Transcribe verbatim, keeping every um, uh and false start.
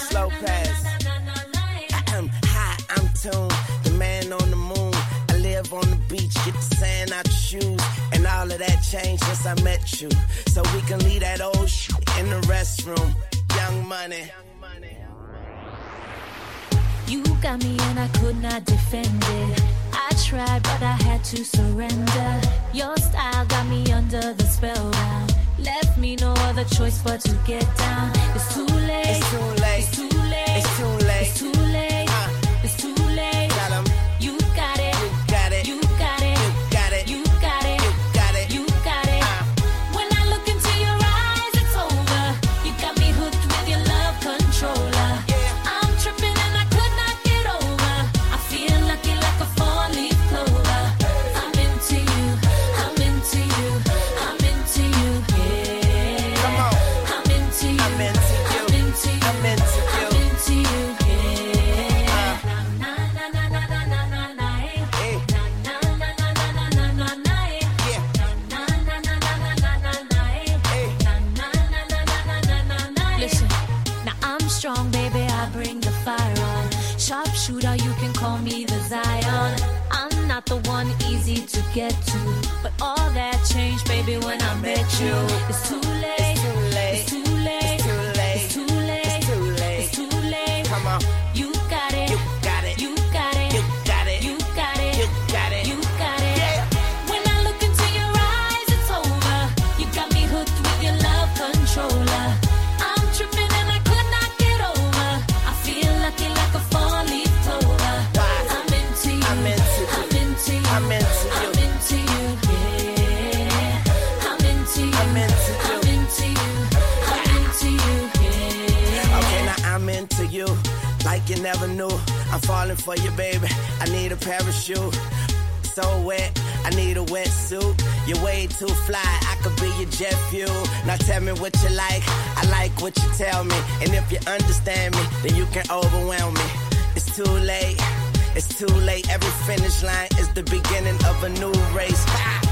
slow pass. I'm high, I'm tuned, the man on the moon. I live on the beach, get the sand out your shoes. And all of that changed since I met you. So we can leave that old shit in the restroom. Young Money. You got me and I could not defend it. I tried but I had to surrender. Your style got me under the spell now. Left me no other choice but to get down. It's too late. It's too late. It's too late. It's too late. It's too late. Uh, it's too late. Got 'em. You got it. You got it. You got it. You got it. You got it. You got it. You got it. Uh, when I look into your eyes, it's over. You got me hooked with your love controller. yeah. I'm tripping and I could not get over. I feel lucky like a four-leaf clover. I'm into you. I'm into you. I'm into you. Yeah. Come on. I'm into you. I'm into you. I'm into you. I'm into you. I'm into you. Yeah. Uh. Na na na na na na na na. Hey. Na na na na na na na na na. Yeah. Na na na na na na na na. Hey. Na na na na na na na na. Listen, now I'm strong, baby. I bring the fire on. Sharpshooter, you can call me the Zion. I'm not the one easy to get to, but all that changed, baby, when I met you. It's too late. It's too late. It's too late. It's too late. It's too late. It's too late. It's too late. Come on. You got it. You got it. You got it. You got it. You got it. You got it. You got it. Yeah. When I look into your eyes, it's over. You got me hooked with your love controller. I'm tripping and I could not get over. I feel lucky like a four-leaf clover. Why? I'm into you. I'm into you. I'm into you. I'm into you. I'm into you. Yeah. I'm into you. I'm into you. I'm into you. I'm into you. Yeah. Okay, now I'm into you, like you never knew. I'm falling for you, baby. I need a parachute. So wet, I need a wetsuit. You're way too fly, I could be your jet fuel. Now tell me what you like, I like what you tell me. And if you understand me, then you can overwhelm me. It's too late, it's too late. Every finish line is the beginning of a new race. Ha!